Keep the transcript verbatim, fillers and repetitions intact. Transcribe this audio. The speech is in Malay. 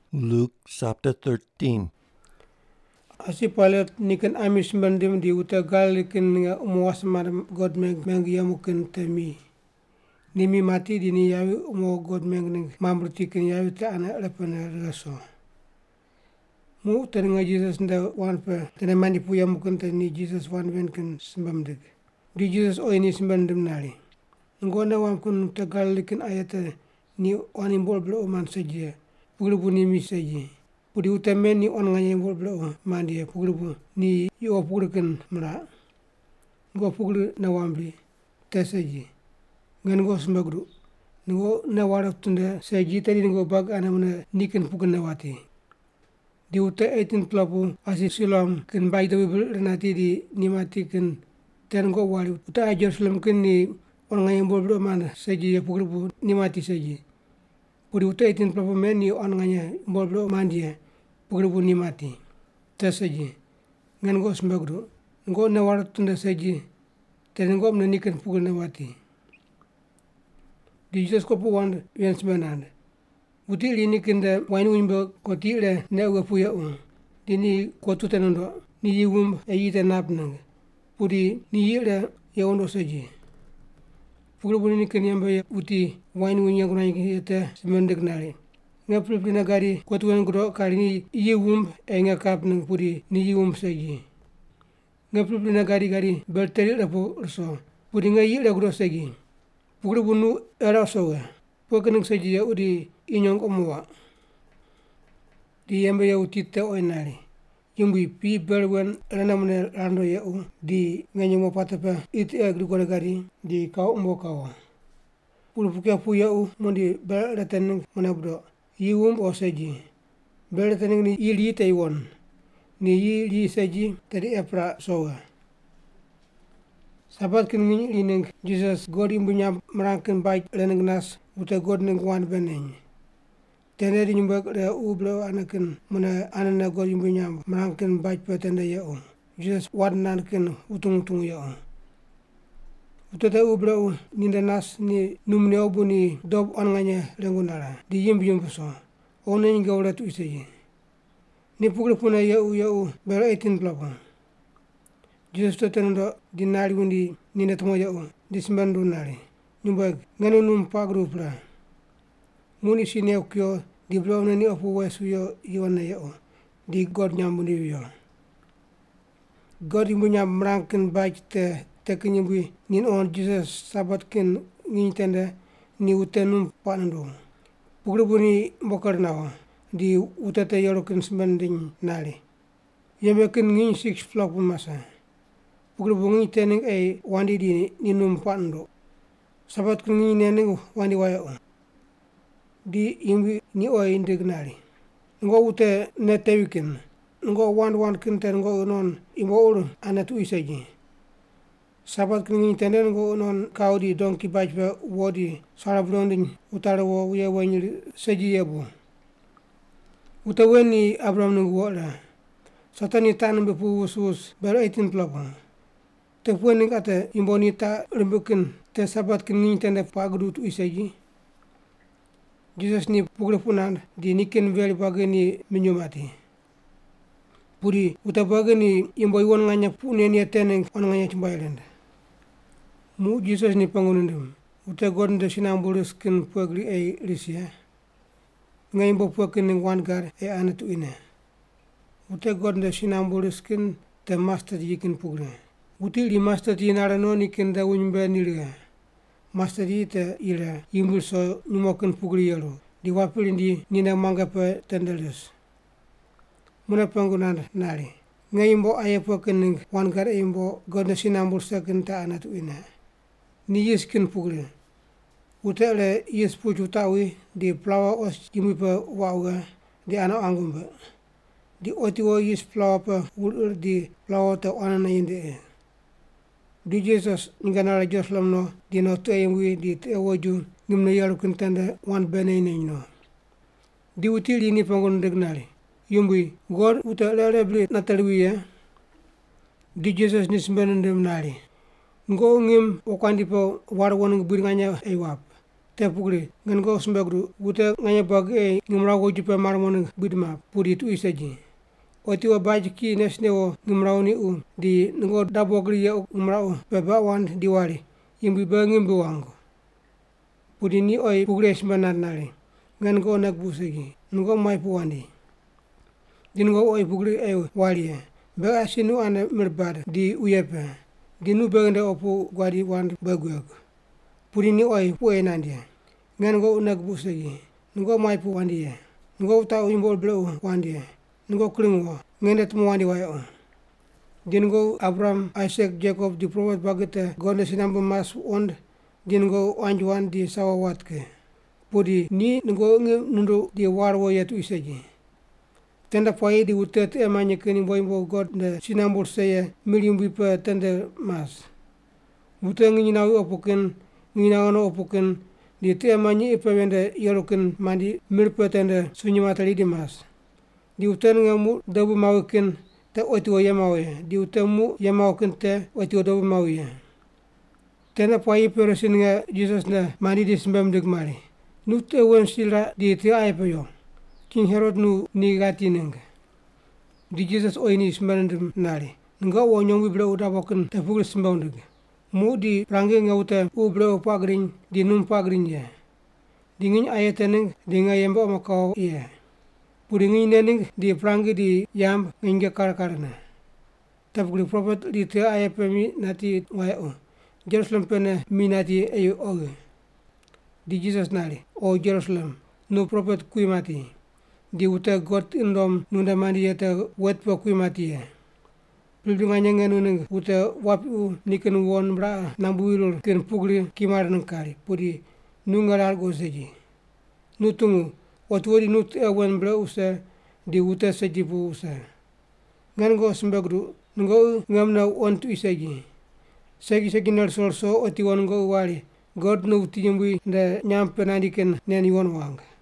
Luke chapter thirteen. Asi palet nikan amis bandim di utagal ikan nga umuwas madam god meg meg yamukan temi. Nimi mati di ni yawi umo god meg ning mamruti kan yawi ta ana lepana raso. Mu tan nga Jesus nda wan pa tan mani pu yamukan ta ni Jesus wan ven kan sembam dig. Di Jesus o ini sembandim nali. Ngona wan kun tagal ikan ayata ni wan imbol blo man saja. Puglubu ni mi saji. Pudi utamen ni on nganya imbol blo mandi puglubu ni yo puglukan mra. Ngo puglu na wambi tasaji. Ngan ngo sembagru. Ngo na warak tunda saji tadi ngo bag ana mana nikan pugan na wati. Di uta eighteen pelapu asi silam kan bai tawi renati di nimati kan ten ngo wali uta ajar silam kan ni on nganya imbol blo man saji ya puglubu nimati saji. Pudi uta eighteen pelapu men ni on nganya imbol blo mandi puglubu nimati. Tasaji. Ngan ngo sembagru. Ngo na warak tunda saji. Ten ngo mana nikan pugan na wati. Di Jesus ko po wan yen sebenarnya. Uti ini kenda wain wimba koti le ne uga puya un. Dini kotu tenondo ni yiwum e yita napnang. Pudi ni yile ya ondo saji. Puglo buni ni kenya mba uti wain winya kuna yita semendek nari. Nga pulpi na gari kotu wan gro kari ni yiwum e nga kapnang pudi ni yiwum saji. Nga pulpi na gari gari berteri lapo rso. Pudi nga yile gro saji. Puglo bunu era soga. Pukanang saji ya udi inyong omwa. Di yamba ya uti te oinari. Yumbi pi berwan ranamne rando ya u. Di nganyamo patapa iti agri kore gari di kau umbo kawa. Pulu pukia pu ya u mondi beratan manabdo. Yiwum o saji. Beratan ni yili te iwon. Ni yili saji tadi epra soga. Sabat kan ngini lineng Jesus God imbunya merangkan baik leneng nas uta God neng wan beneng. Tenda di nyumbak le ublo anakan mana anana God imbunya merangkan baik pa tenda ya o. Jesus wan nanakan utung-utung ya o. Uta ta ublo ninda nas ni numne obu ni dob onanganya lengunara di yimbi yimbuso. Ona nyinga ula tu isaji. Ni pukul puna ya u ya u bero eighteen pelapa. Jesus to tendo di nari undi nina tomo ya u di sembandu nari. Nyumbag nganu num pagru pra. Muni sini okyo di blo nani opu wesu yo yona ya u di God nyambundi yo. God imbu nyam merangkan baik te te kenyimbu nin on Jesus sabat ken ngini tenda ni utenum panando. Pukul buni bokar nawa di utete yorokin sembanding nari. Yambe ken ngini six flop masa. Pukul bungi teneng ay wandi di ninum pando. Sabat kungi neneng wandi waya o. Di imbi ni o indignari. Ngo ute netewikin. Ngo wan wan kinten ngo non imbo uru anatu isaji. Sabat kungi teneng ngo non kau di donki bajba wodi sarabronding utara wo uya wanyiri saji yebu. Uta weni Abraham nungu wala. Satani tanam bepu usus ber eighteen pelapa. Te puening ate imbonita rembukin te sabat kin ngin tenda pagdu tu isaji. Jesus ni pugre punan di niken veli bagi ni minyumati. Puri uta bagi ni imboi won nganya punen ya teneng on nganya chimbailenda. Mu Jesus ni pangunundum. Uta god nda sinambulus kin pagri ay lisia. Ngay imbo puakin ning wan gar ay anatu ina. Uta god nda sinambulus kin te master yikin pugre. Uti li master di narano ni kenda unyumba niliga. Master di te ila imbul so numokin pugri yalo. Di wapilin di nina manga pa tendelus. Muna panggunan nari. Ngay imbo ayapo kening wangar imbo godna sinambul sa kenta anatu ina. Ni yiskin pugri. Uta le yis puju tawi di plawa os jimi pa wauga di ana angumba. Di otiwo yis plawa pa ulur di plawa ta anana yinde. Di Jesus nganala Joslam no di no te yemwi di te woju ngimna yalu kentanda wan bene no. Di utili ni pangon degnali. Yumbi God uta lele bli natalwi ya. Di Jesus ni sembenende nali. Ngo ngim okwandi po warwon ngiburi nganya aywap. te pugri ngan go sembagru wuta nganya bag e ngimrawo jupe marmon bidma pudi tu isaji oti wa baji ki nesnewo ngimrawni u di ngo dabogri ya ngimrawo beba wan diwali yimbi ba ngimbi wango pudi ni oi pugre smanan nale ngan go nak busegi ngo mai puwandi din go oi pugri e wali ba asinu ana mirbada di uyepe dinu begende opu gwadi wand bagweg pudi ni oi puwe nandi ngan go nak busegi ngo mai puwandi ngo ta uimbol blo wandi ngo klingo ngendet mo wandi wayo din go Abraham Isaac Jacob di prophet bagete gonde sinambu mas ond din go anjuan di sawawatke pudi ni ngo nundu di warwo yetu isaji tenda pai di utet e manye keni boimbo god de sinambur seye milimbi pe tenda mas buteng ni nawi opoken ni nawano opoken di te manye ipe wende yoroken mandi mirpe tenda sunyi matali di mas di uten ngamu dabu mawiken te oiti o yamawe di utemu yamawaken te oiti o dabu mawi tenda pai perosin nga Jesus na mandi di sembam degmari nut e wen sila di te aipe yo King Herod nu ni gati neng di Jesus o ini sembandem nari nga wo nyong bibla uda boken te fugul sembandem mu di prange nga uta u bla pagring di num pagring ye di ngin ayateneng di nga yemba makau ye pudi ngin neneng di prange di yam nginge kar-karna te fugul prophet di te ayape mi nati wayo Jerusalem pene mi nati ayu oge di Jesus nari o Jerusalem no prophet kuimati di uta got indom nunda mandi yata wet pa kuimati ye Pildunganya ngenu neng uta wapu niken won bra nambuilur ken pugli kimar neng kari pudi nungalar go seji nutungu otwori nut ewen bra usa di uta seji pu usa ngan go sembagru ngo ngamna on tu isaji segi segi nar sorso oti won go wali god no tiyumbi nda nyam penandiken neni won wang